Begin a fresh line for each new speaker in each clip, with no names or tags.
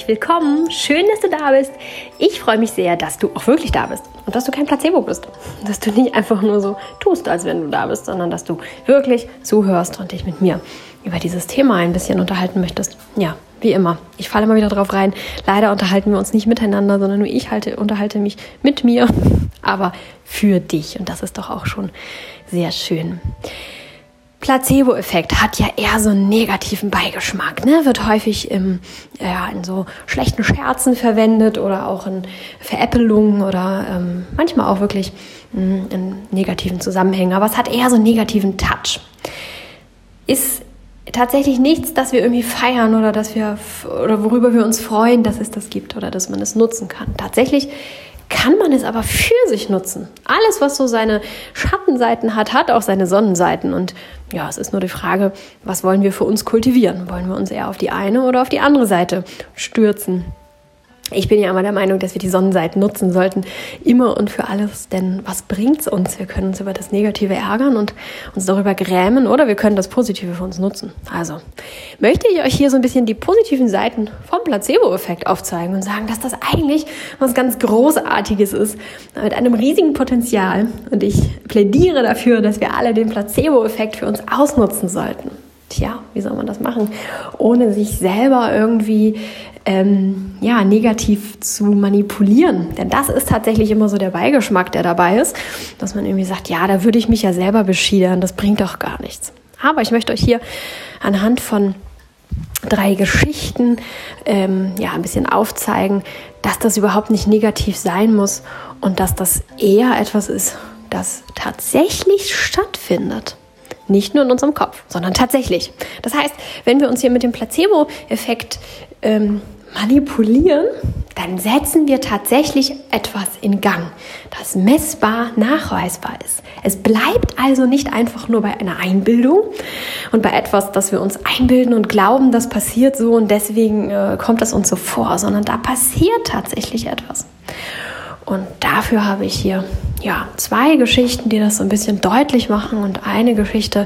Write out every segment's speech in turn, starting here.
willkommen. Schön, dass du da bist. Ich freue mich sehr, dass du auch wirklich da bist und dass du kein Placebo bist. Dass du nicht einfach nur so tust, als wenn du da bist, sondern dass du wirklich zuhörst und dich mit mir über dieses Thema ein bisschen unterhalten möchtest. Ja, wie immer. Ich falle immer wieder drauf rein. Leider unterhalten wir uns nicht miteinander, sondern nur ich unterhalte mich mit mir, aber für dich. Und das ist doch auch schon sehr schön. Placebo-Effekt hat ja eher so einen negativen Beigeschmack, ne? Wird häufig in so schlechten Scherzen verwendet oder auch in Veräppelungen oder manchmal auch wirklich in negativen Zusammenhängen. Aber es hat eher so einen negativen Touch. Ist tatsächlich nichts, das wir irgendwie feiern oder worüber wir uns freuen, dass es das gibt oder dass man es nutzen kann. Tatsächlich kann man es aber für sich nutzen. Alles, was so seine Schattenseiten hat, hat auch seine Sonnenseiten. Und ja, es ist nur die Frage, was wollen wir für uns kultivieren? Wollen wir uns eher auf die eine oder auf die andere Seite stürzen? Ich bin ja immer der Meinung, dass wir die Sonnenseiten nutzen sollten, immer und für alles, denn was bringt's uns? Wir können uns über das Negative ärgern und uns darüber grämen oder wir können das Positive für uns nutzen. Also möchte ich euch hier so ein bisschen die positiven Seiten vom Placebo-Effekt aufzeigen und sagen, dass das eigentlich was ganz Großartiges ist, mit einem riesigen Potenzial. Und ich plädiere dafür, dass wir alle den Placebo-Effekt für uns ausnutzen sollten. Tja, wie soll man das machen, ohne sich selber irgendwie negativ zu manipulieren? Denn das ist tatsächlich immer so der Beigeschmack, der dabei ist, dass man irgendwie sagt, ja, da würde ich mich ja selber beschiedern, das bringt doch gar nichts. Aber ich möchte euch hier anhand von 3 Geschichten ein bisschen aufzeigen, dass das überhaupt nicht negativ sein muss und dass das eher etwas ist, das tatsächlich stattfindet. Nicht nur in unserem Kopf, sondern tatsächlich. Das heißt, wenn wir uns hier mit dem Placebo-Effekt manipulieren, dann setzen wir tatsächlich etwas in Gang, das messbar nachweisbar ist. Es bleibt also nicht einfach nur bei einer Einbildung und bei etwas, das wir uns einbilden und glauben, das passiert so und deswegen kommt es uns so vor, sondern da passiert tatsächlich etwas. Und dafür habe ich hier 2 Geschichten, die das so ein bisschen deutlich machen und eine Geschichte,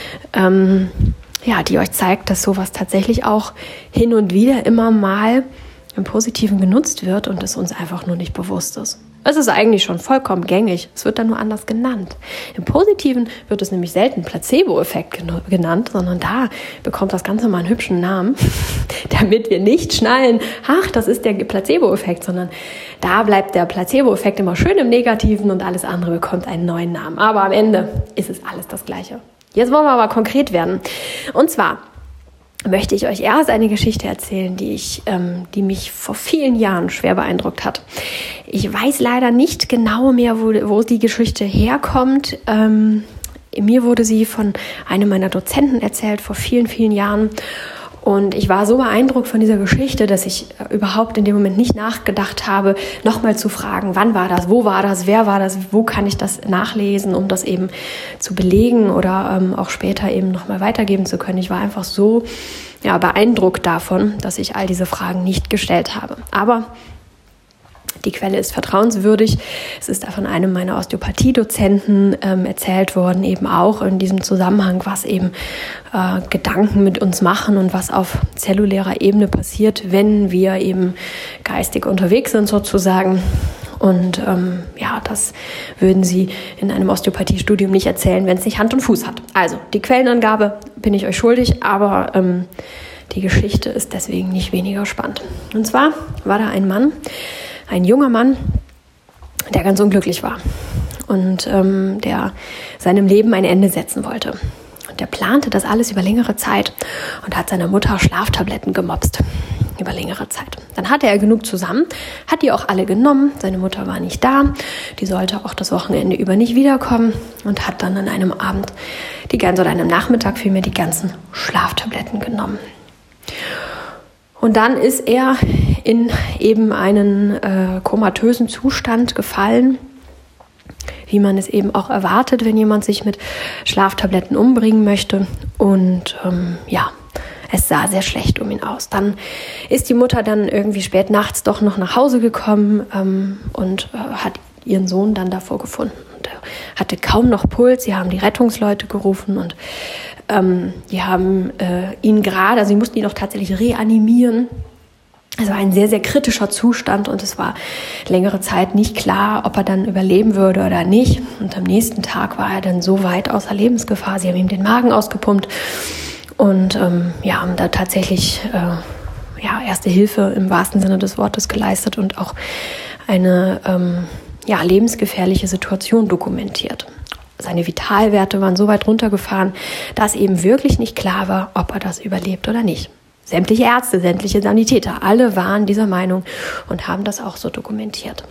die euch zeigt, dass sowas tatsächlich auch hin und wieder immer mal im Positiven genutzt wird und es uns einfach nur nicht bewusst ist. Es ist eigentlich schon vollkommen gängig, es wird dann nur anders genannt. Im Positiven wird es nämlich selten Placebo-Effekt genannt, sondern da bekommt das Ganze mal einen hübschen Namen, damit wir nicht schnallen, ach, das ist der Placebo-Effekt, sondern da bleibt der Placebo-Effekt immer schön im Negativen und alles andere bekommt einen neuen Namen. Aber am Ende ist es alles das Gleiche. Jetzt wollen wir aber konkret werden. Und zwar möchte ich euch erst eine Geschichte erzählen, die mich vor vielen Jahren schwer beeindruckt hat. Ich weiß leider nicht genau mehr, wo die Geschichte herkommt. Mir wurde sie von einem meiner Dozenten erzählt vor vielen, vielen Jahren. Und ich war so beeindruckt von dieser Geschichte, dass ich überhaupt in dem Moment nicht nachgedacht habe, nochmal zu fragen, wann war das, wo war das, wer war das, wo kann ich das nachlesen, um das eben zu belegen oder auch später eben nochmal weitergeben zu können. Ich war einfach so beeindruckt davon, dass ich all diese Fragen nicht gestellt habe. Aber die Quelle ist vertrauenswürdig. Es ist von einem meiner Osteopathie-Dozenten erzählt worden, eben auch in diesem Zusammenhang, was eben Gedanken mit uns machen und was auf zellulärer Ebene passiert, wenn wir eben geistig unterwegs sind sozusagen. Und das würden Sie in einem Osteopathiestudium nicht erzählen, wenn es nicht Hand und Fuß hat. Also die Quellenangabe bin ich euch schuldig, aber die Geschichte ist deswegen nicht weniger spannend. Und zwar war da ein junger Mann, der ganz unglücklich war und der seinem Leben ein Ende setzen wollte. Und der plante das alles über längere Zeit und hat seiner Mutter Schlaftabletten gemopst über längere Zeit. Dann hatte er genug zusammen, hat die auch alle genommen. Seine Mutter war nicht da, die sollte auch das Wochenende über nicht wiederkommen und hat dann an einem Abend einem Nachmittag vielmehr die ganzen Schlaftabletten genommen. Und dann ist er in eben einen komatösen Zustand gefallen, wie man es eben auch erwartet, wenn jemand sich mit Schlaftabletten umbringen möchte. Und es sah sehr schlecht um ihn aus. Dann ist die Mutter dann irgendwie spät nachts doch noch nach Hause gekommen und hat ihren Sohn dann davor gefunden. Und er hatte kaum noch Puls. Sie haben die Rettungsleute gerufen und die haben ihn gerade, also sie mussten ihn auch tatsächlich reanimieren. Also ein sehr, sehr kritischer Zustand und es war längere Zeit nicht klar, ob er dann überleben würde oder nicht. Und am nächsten Tag war er dann so weit außer Lebensgefahr. Sie haben ihm den Magen ausgepumpt und haben da tatsächlich erste Hilfe im wahrsten Sinne des Wortes geleistet und auch eine lebensgefährliche Situation dokumentiert. Seine Vitalwerte waren so weit runtergefahren, dass eben wirklich nicht klar war, ob er das überlebt oder nicht. Sämtliche Ärzte, sämtliche Sanitäter, alle waren dieser Meinung und haben das auch so dokumentiert.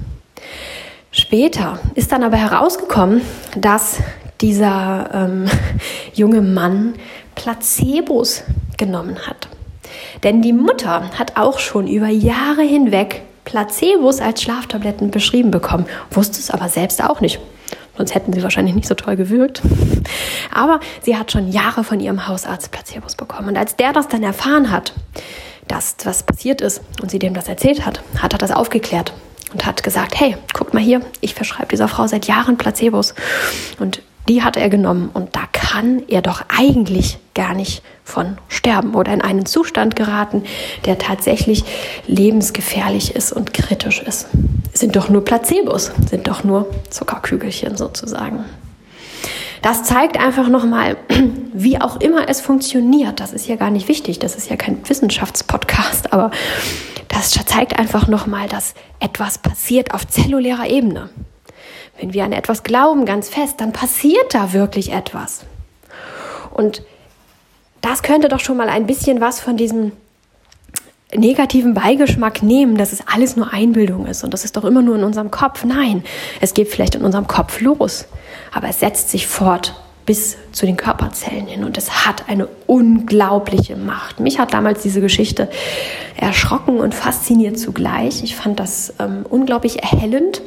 Später ist dann aber herausgekommen, dass dieser junge Mann Placebos genommen hat. Denn die Mutter hat auch schon über Jahre hinweg Placebos als Schlaftabletten beschrieben bekommen, wusste es aber selbst auch nicht. Sonst hätten sie wahrscheinlich nicht so toll gewirkt. Aber sie hat schon Jahre von ihrem Hausarzt Placebos bekommen. Und als der das dann erfahren hat, dass was passiert ist und sie dem das erzählt hat, hat er das aufgeklärt und hat gesagt, hey, guck mal hier, ich verschreibe dieser Frau seit Jahren Placebos. Und die hat er genommen und da kann er doch eigentlich gar nicht von sterben oder in einen Zustand geraten, der tatsächlich lebensgefährlich ist und kritisch ist. Sind doch nur Placebos, sind doch nur Zuckerkügelchen sozusagen. Das zeigt einfach nochmal, wie auch immer es funktioniert. Das ist ja gar nicht wichtig, das ist ja kein Wissenschaftspodcast, aber das zeigt einfach nochmal, dass etwas passiert auf zellulärer Ebene. Wenn wir an etwas glauben, ganz fest, dann passiert da wirklich etwas. Und das könnte doch schon mal ein bisschen was von diesem negativen Beigeschmack nehmen, dass es alles nur Einbildung ist und das ist doch immer nur in unserem Kopf. Nein, es geht vielleicht in unserem Kopf los, aber es setzt sich fort bis zu den Körperzellen hin und es hat eine unglaubliche Macht. Mich hat damals diese Geschichte erschrocken und fasziniert zugleich. Ich fand das unglaublich erhellend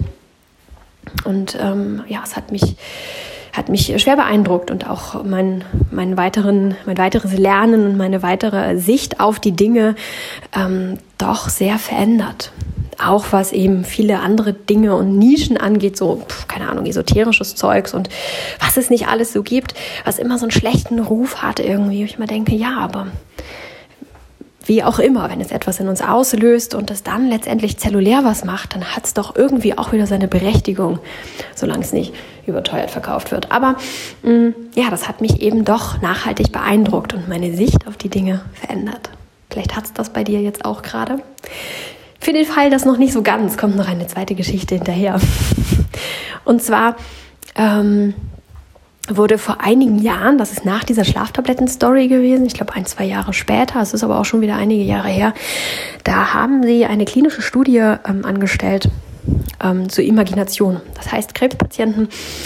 und es hat mich schwer beeindruckt und auch mein weiteres Lernen und meine weitere Sicht auf die Dinge doch sehr verändert. Auch was eben viele andere Dinge und Nischen angeht, so, keine Ahnung, esoterisches Zeugs und was es nicht alles so gibt, was immer so einen schlechten Ruf hat irgendwie. Ich immer denke, ja, aber wie auch immer, wenn es etwas in uns auslöst und es dann letztendlich zellulär was macht, dann hat es doch irgendwie auch wieder seine Berechtigung, solange es nicht überteuert verkauft wird. Aber das hat mich eben doch nachhaltig beeindruckt und meine Sicht auf die Dinge verändert. Vielleicht hat es das bei dir jetzt auch gerade. Für den Fall, dass noch nicht so ganz, kommt noch eine zweite Geschichte hinterher. Und zwar wurde vor einigen Jahren, das ist nach dieser Schlaftabletten-Story gewesen, ich glaube 1-2 Jahre später, es ist aber auch schon wieder einige Jahre her, da haben sie eine klinische Studie angestellt zur Imagination. Das heißt, Krebspatienten,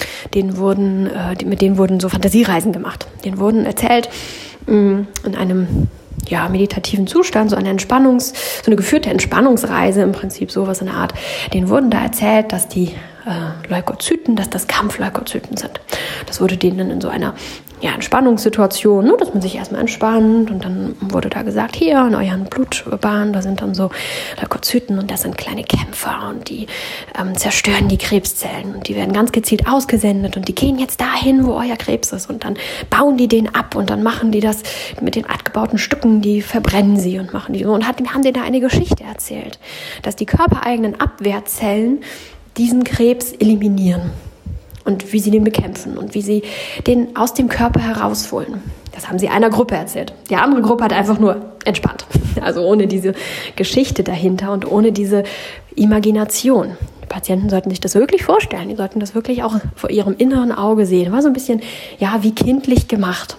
mit denen wurden so Fantasiereisen gemacht. Denen wurden erzählt, in einem meditativen Zustand, so eine geführte Entspannungsreise im Prinzip, sowas in der Art. Denen wurden da erzählt, dass die Leukozyten, dass das Kampfleukozyten sind. Das wurde denen in so einer Entspannungssituation, dass man sich erstmal entspannt und dann wurde da gesagt, hier in euren Blutbahnen, da sind dann so Leukozyten und das sind kleine Kämpfer und die zerstören die Krebszellen und die werden ganz gezielt ausgesendet und die gehen jetzt dahin, wo euer Krebs ist und dann bauen die den ab und dann machen die das mit den abgebauten Stücken, die verbrennen sie und machen die so und haben denen da eine Geschichte erzählt, dass die körpereigenen Abwehrzellen diesen Krebs eliminieren. Und wie sie den bekämpfen und wie sie den aus dem Körper herausholen. Das haben sie einer Gruppe erzählt. Die andere Gruppe hat einfach nur entspannt. Also ohne diese Geschichte dahinter und ohne diese Imagination. Die Patienten sollten sich das wirklich vorstellen. Die sollten das wirklich auch vor ihrem inneren Auge sehen. War so ein bisschen, wie kindlich gemacht.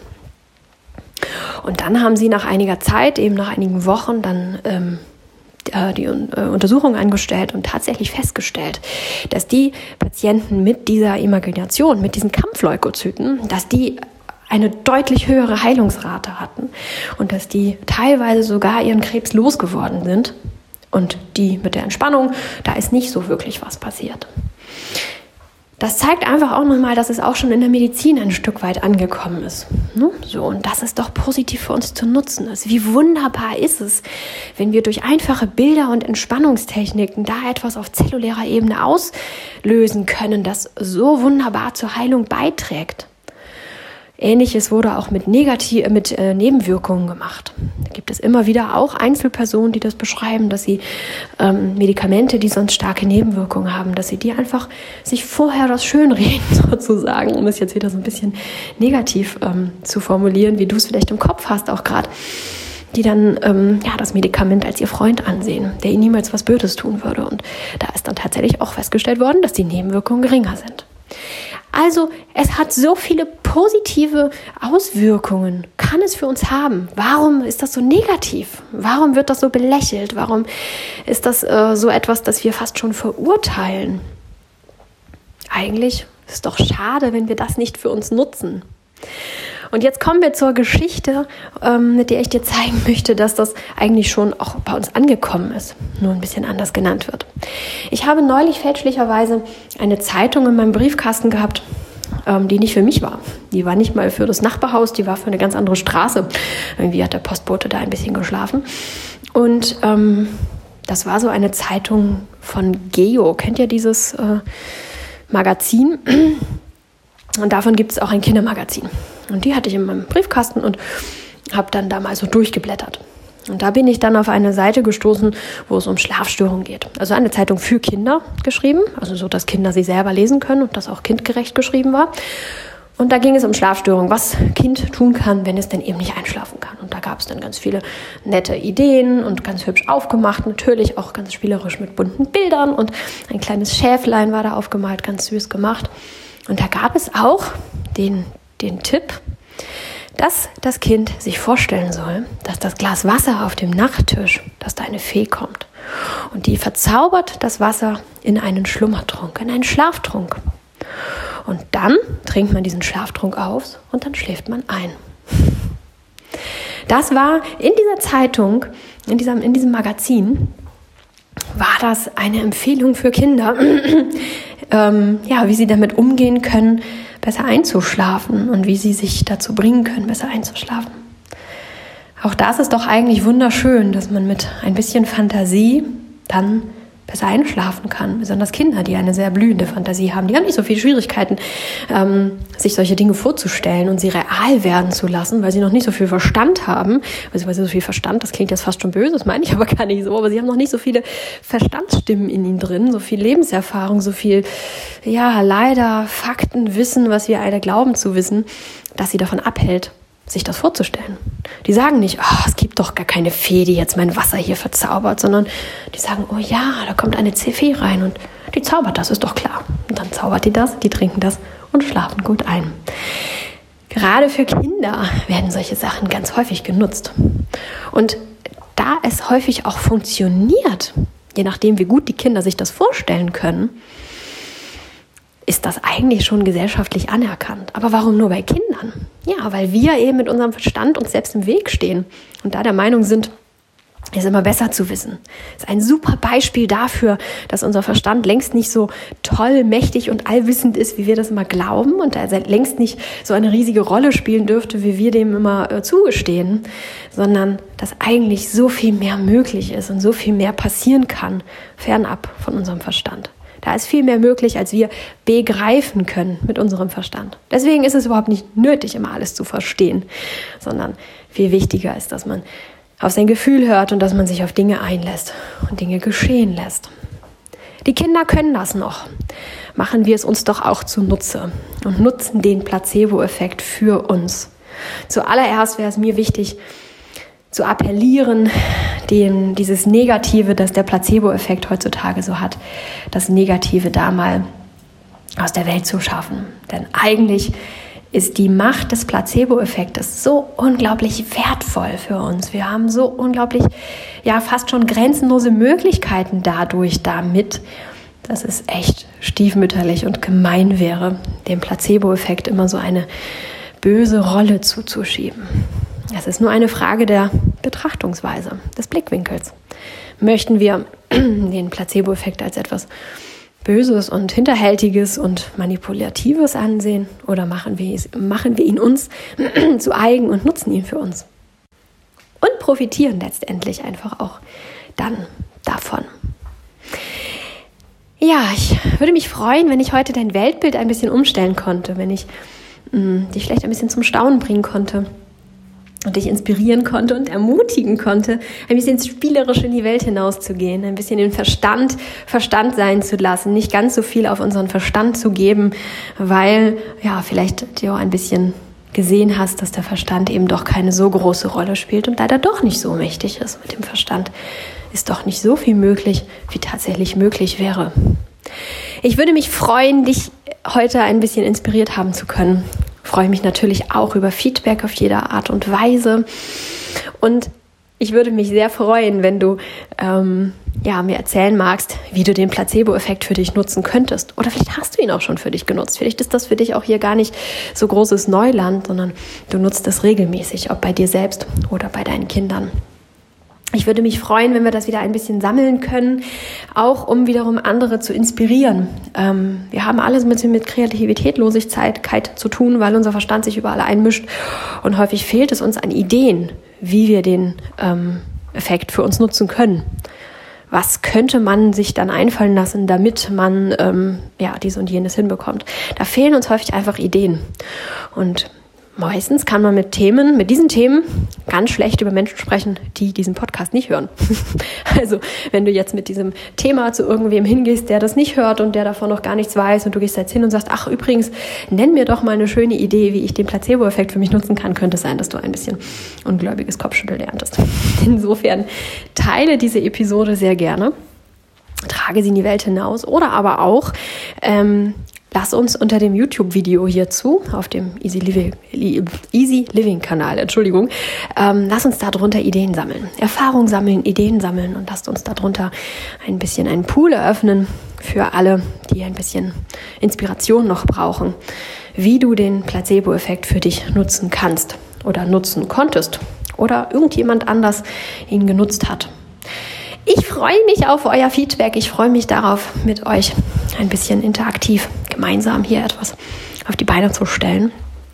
Und dann haben sie nach einiger Zeit, eben nach einigen Wochen, dann die Untersuchung angestellt und tatsächlich festgestellt, dass die Patienten mit dieser Imagination, mit diesen Kampfleukozyten, dass die eine deutlich höhere Heilungsrate hatten und dass die teilweise sogar ihren Krebs losgeworden sind und die mit der Entspannung, da ist nicht so wirklich was passiert. Das zeigt einfach auch nochmal, dass es auch schon in der Medizin ein Stück weit angekommen ist. So, und dass es doch positiv für uns zu nutzen ist. Wie wunderbar ist es, wenn wir durch einfache Bilder und Entspannungstechniken da etwas auf zellulärer Ebene auslösen können, das so wunderbar zur Heilung beiträgt. Ähnliches wurde auch mit Nebenwirkungen gemacht. Da gibt es immer wieder auch Einzelpersonen, die das beschreiben, dass sie Medikamente, die sonst starke Nebenwirkungen haben, dass sie die einfach sich vorher das schönreden sozusagen, um es jetzt wieder so ein bisschen negativ zu formulieren, wie du es vielleicht im Kopf hast auch gerade, die dann das Medikament als ihr Freund ansehen, der ihnen niemals was Böses tun würde. Und da ist dann tatsächlich auch festgestellt worden, dass die Nebenwirkungen geringer sind. Also es hat so viele positive Auswirkungen, kann es für uns haben. Warum ist das so negativ? Warum wird das so belächelt? Warum ist das so etwas, das wir fast schon verurteilen? Eigentlich ist es doch schade, wenn wir das nicht für uns nutzen. Und jetzt kommen wir zur Geschichte, mit der ich dir zeigen möchte, dass das eigentlich schon auch bei uns angekommen ist, nur ein bisschen anders genannt wird. Ich habe neulich fälschlicherweise eine Zeitung in meinem Briefkasten gehabt, die nicht für mich war. Die war nicht mal für das Nachbarhaus, die war für eine ganz andere Straße. Irgendwie hat der Postbote da ein bisschen geschlafen. Und das war so eine Zeitung von Geo. Kennt ihr dieses Magazin? Und davon gibt es auch ein Kindermagazin. Und die hatte ich in meinem Briefkasten und habe dann da mal so durchgeblättert. Und da bin ich dann auf eine Seite gestoßen, wo es um Schlafstörungen geht. Also eine Zeitung für Kinder geschrieben, also so, dass Kinder sie selber lesen können und das auch kindgerecht geschrieben war. Und da ging es um Schlafstörungen, was Kind tun kann, wenn es denn eben nicht einschlafen kann. Und da gab es dann ganz viele nette Ideen und ganz hübsch aufgemacht, natürlich auch ganz spielerisch mit bunten Bildern. Und ein kleines Schäflein war da aufgemalt, ganz süß gemacht. Und da gab es auch den Tipp, dass das Kind sich vorstellen soll, dass das Glas Wasser auf dem Nachttisch, dass da eine Fee kommt. Und die verzaubert das Wasser in einen Schlummertrunk, in einen Schlaftrunk. Und dann trinkt man diesen Schlaftrunk aus und dann schläft man ein. Das war in dieser Zeitung, in diesem Magazin, war das eine Empfehlung für Kinder, wie sie damit umgehen können, besser einzuschlafen und wie sie sich dazu bringen können, besser einzuschlafen. Auch das ist doch eigentlich wunderschön, dass man mit ein bisschen Fantasie dann besser einschlafen kann. Besonders Kinder, die eine sehr blühende Fantasie haben. Die haben nicht so viele Schwierigkeiten, sich solche Dinge vorzustellen und sie real werden zu lassen, weil sie noch nicht so viel Verstand haben. Weil sie so viel Verstand, das klingt jetzt fast schon böse, das meine ich aber gar nicht so. Aber sie haben noch nicht so viele Verstandsstimmen in ihnen drin, so viel Lebenserfahrung, so viel, leider Fakten, Wissen, was wir alle glauben zu wissen, dass sie davon abhält, sich das vorzustellen. Die sagen nicht, es gibt doch gar keine Fee, die jetzt mein Wasser hier verzaubert, sondern die sagen, oh ja, da kommt eine Fee rein und die zaubert das, ist doch klar. Und dann zaubert die das, die trinken das und schlafen gut ein. Gerade für Kinder werden solche Sachen ganz häufig genutzt. Und da es häufig auch funktioniert, je nachdem, wie gut die Kinder sich das vorstellen können, ist das eigentlich schon gesellschaftlich anerkannt. Aber warum nur bei Kindern? Ja, weil wir eben mit unserem Verstand uns selbst im Weg stehen und da der Meinung sind, ist immer besser zu wissen. Das ist ein super Beispiel dafür, dass unser Verstand längst nicht so toll, mächtig und allwissend ist, wie wir das immer glauben und er längst nicht so eine riesige Rolle spielen dürfte, wie wir dem immer zugestehen, sondern dass eigentlich so viel mehr möglich ist und so viel mehr passieren kann, fernab von unserem Verstand. Da ist viel mehr möglich, als wir begreifen können mit unserem Verstand. Deswegen ist es überhaupt nicht nötig, immer alles zu verstehen, sondern viel wichtiger ist, dass man auf sein Gefühl hört und dass man sich auf Dinge einlässt und Dinge geschehen lässt. Die Kinder können das noch. Machen wir es uns doch auch zunutze und nutzen den Placebo-Effekt für uns. Zuallererst wäre es mir wichtig, zu appellieren, dieses Negative, das der Placebo-Effekt heutzutage so hat, das Negative da mal aus der Welt zu schaffen. Denn eigentlich ist die Macht des Placebo-Effektes so unglaublich wertvoll für uns. Wir haben so unglaublich, fast schon grenzenlose Möglichkeiten damit, dass es echt stiefmütterlich und gemein wäre, dem Placebo-Effekt immer so eine böse Rolle zuzuschieben. Es ist nur eine Frage der Betrachtungsweise, des Blickwinkels. Möchten wir den Placebo-Effekt als etwas Böses und Hinterhältiges und Manipulatives ansehen oder machen wir ihn uns zu eigen und nutzen ihn für uns? Und profitieren letztendlich einfach auch dann davon. Ja, ich würde mich freuen, wenn ich heute dein Weltbild ein bisschen umstellen konnte, wenn ich dich vielleicht ein bisschen zum Staunen bringen konnte und dich inspirieren konnte und ermutigen konnte, ein bisschen spielerisch in die Welt hinauszugehen, ein bisschen den Verstand sein zu lassen, nicht ganz so viel auf unseren Verstand zu geben, weil vielleicht dir auch ein bisschen gesehen hast, dass der Verstand eben doch keine so große Rolle spielt und leider doch nicht so mächtig ist. Mit dem Verstand ist doch nicht so viel möglich, wie tatsächlich möglich wäre. Ich würde mich freuen, dich heute ein bisschen inspiriert haben zu können. Ich freue mich natürlich auch über Feedback auf jede Art und Weise. Und ich würde mich sehr freuen, wenn du mir erzählen magst, wie du den Placebo-Effekt für dich nutzen könntest. Oder vielleicht hast du ihn auch schon für dich genutzt. Vielleicht ist das für dich auch hier gar nicht so großes Neuland, sondern du nutzt es regelmäßig, ob bei dir selbst oder bei deinen Kindern. Ich würde mich freuen, wenn wir das wieder ein bisschen sammeln können, auch um wiederum andere zu inspirieren. Wir haben alles ein bisschen mit Kreativitätlosigkeit zu tun, weil unser Verstand sich überall einmischt und häufig fehlt es uns an Ideen, wie wir den Effekt für uns nutzen können. Was könnte man sich dann einfallen lassen, damit man dies und jenes hinbekommt? Da fehlen uns häufig einfach Ideen. Und meistens kann man mit diesen Themen ganz schlecht über Menschen sprechen, die diesen Podcast nicht hören. Also, wenn du jetzt mit diesem Thema zu irgendwem hingehst, der das nicht hört und der davon noch gar nichts weiß und du gehst jetzt hin und sagst, ach übrigens, nenn mir doch mal eine schöne Idee, wie ich den Placebo-Effekt für mich nutzen kann, könnte es sein, dass du ein bisschen ungläubiges Kopfschütteln erntest. Insofern teile diese Episode sehr gerne, trage sie in die Welt hinaus oder aber auch lass uns unter dem YouTube-Video hierzu, auf dem Easy Living-Kanal, lass uns darunter Ideen sammeln, Erfahrung sammeln, Ideen sammeln und lasst uns darunter ein bisschen einen Pool eröffnen für alle, die ein bisschen Inspiration noch brauchen, wie du den Placebo-Effekt für dich nutzen kannst oder nutzen konntest oder irgendjemand anders ihn genutzt hat. Ich freue mich auf euer Feedback. Ich freue mich darauf, mit euch ein bisschen interaktiv gemeinsam hier etwas auf die Beine zu stellen.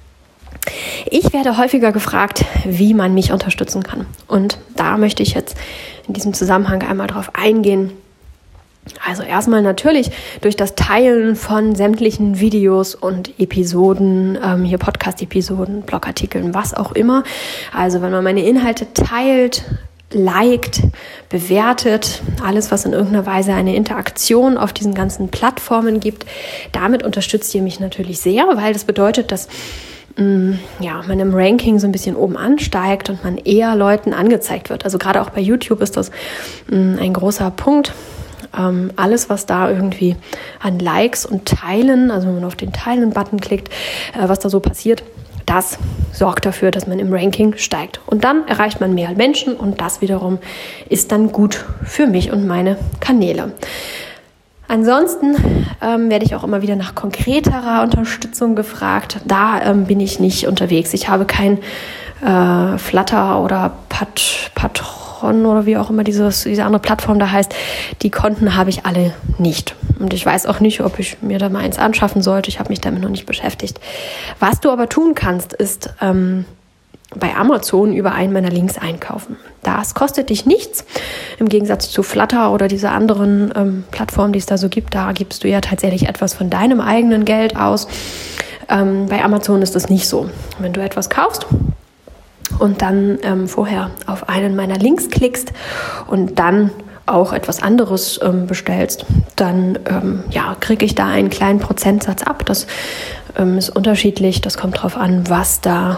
Ich werde häufiger gefragt, wie man mich unterstützen kann. Und da möchte ich jetzt in diesem Zusammenhang einmal drauf eingehen. Also erstmal natürlich durch das Teilen von sämtlichen Videos und Episoden, hier Podcast-Episoden, Blogartikeln, was auch immer. Also wenn man meine Inhalte teilt, liked, bewertet, alles, was in irgendeiner Weise eine Interaktion auf diesen ganzen Plattformen gibt. Damit unterstützt ihr mich natürlich sehr, weil das bedeutet, dass man im Ranking so ein bisschen oben ansteigt und man eher Leuten angezeigt wird. Also gerade auch bei YouTube ist das ein großer Punkt. Alles, was da irgendwie an Likes und Teilen, also wenn man auf den Teilen-Button klickt, was da so passiert, das sorgt dafür, dass man im Ranking steigt. Und dann erreicht man mehr Menschen und das wiederum ist dann gut für mich und meine Kanäle. Ansonsten werde ich auch immer wieder nach konkreterer Unterstützung gefragt. Da bin ich nicht unterwegs. Ich habe kein Flutter oder Patreon oder wie auch immer diese andere Plattform da heißt. Die Konten habe ich alle nicht. Und ich weiß auch nicht, ob ich mir da mal eins anschaffen sollte. Ich habe mich damit noch nicht beschäftigt. Was du aber tun kannst, ist bei Amazon über einen meiner Links einkaufen. Das kostet dich nichts. Im Gegensatz zu Flutter oder dieser anderen Plattform, die es da so gibt, da gibst du ja tatsächlich etwas von deinem eigenen Geld aus. Bei Amazon ist das nicht so. Wenn du etwas kaufst und dann vorher auf einen meiner Links klickst und dann auch etwas anderes bestellst, dann kriege ich da einen kleinen Prozentsatz ab. Das ist unterschiedlich. Das kommt drauf an, was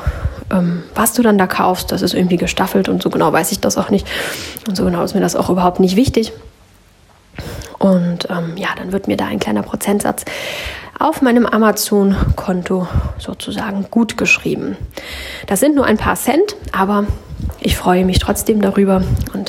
du dann da kaufst. Das ist irgendwie gestaffelt und so genau weiß ich das auch nicht. Und so genau ist mir das auch überhaupt nicht wichtig. Und dann wird mir da ein kleiner Prozentsatz auf meinem Amazon-Konto sozusagen gut geschrieben. Das sind nur ein paar Cent, aber ich freue mich trotzdem darüber und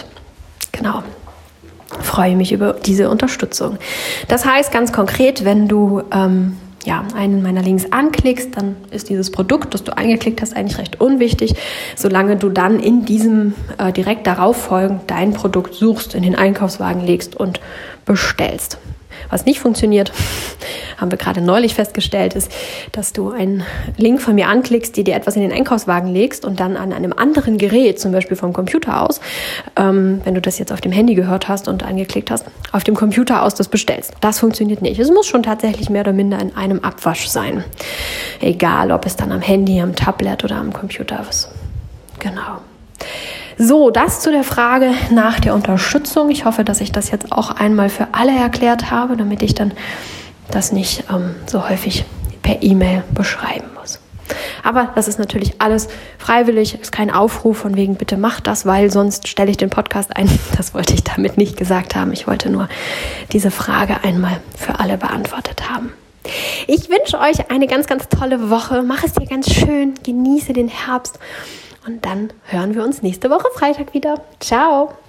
freue mich über diese Unterstützung. Das heißt ganz konkret, wenn du einen meiner Links anklickst, dann ist dieses Produkt, das du eingeklickt hast, eigentlich recht unwichtig, solange du dann in diesem direkt darauf folgend dein Produkt suchst, in den Einkaufswagen legst und bestellst. Was nicht funktioniert, haben wir gerade neulich festgestellt, ist, dass du einen Link von mir anklickst, dir etwas in den Einkaufswagen legst und dann an einem anderen Gerät, zum Beispiel vom Computer aus, wenn du das jetzt auf dem Handy gehört hast und angeklickt hast, auf dem Computer aus das bestellst. Das funktioniert nicht. Es muss schon tatsächlich mehr oder minder in einem Abwasch sein. Egal, ob es dann am Handy, am Tablet oder am Computer ist. Genau. So, das zu der Frage nach der Unterstützung. Ich hoffe, dass ich das jetzt auch einmal für alle erklärt habe, damit ich dann das nicht so häufig per E-Mail beschreiben muss. Aber das ist natürlich alles freiwillig, ist kein Aufruf von wegen, bitte mach das, weil sonst stelle ich den Podcast ein. Das wollte ich damit nicht gesagt haben. Ich wollte nur diese Frage einmal für alle beantwortet haben. Ich wünsche euch eine ganz, ganz tolle Woche. Mach es dir ganz schön, genieße den Herbst und dann hören wir uns nächste Woche Freitag wieder. Ciao!